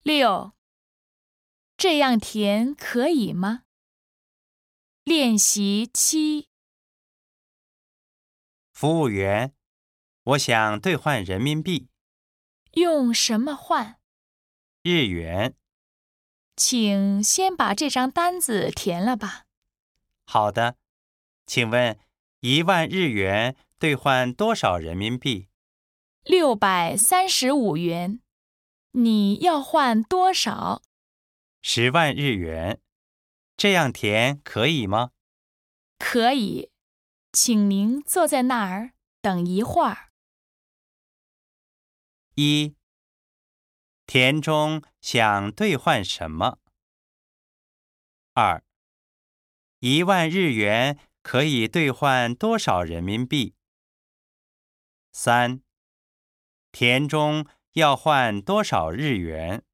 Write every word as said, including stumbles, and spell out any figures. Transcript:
六，这样填可以吗？练习七。 服务员，我想兑换人民币。 用什么换？ 日元。 请先把这张单子填了吧。 好的，请问一万日元兑换多少人民币？ 六百三十五元。你要换多少？ 十万日元。这样填可以吗？ 可以，请您坐在那儿等一会儿。 一，田中想兑换什么？二，一万日元可以兑换多少人民币？三，田中要换多少日元？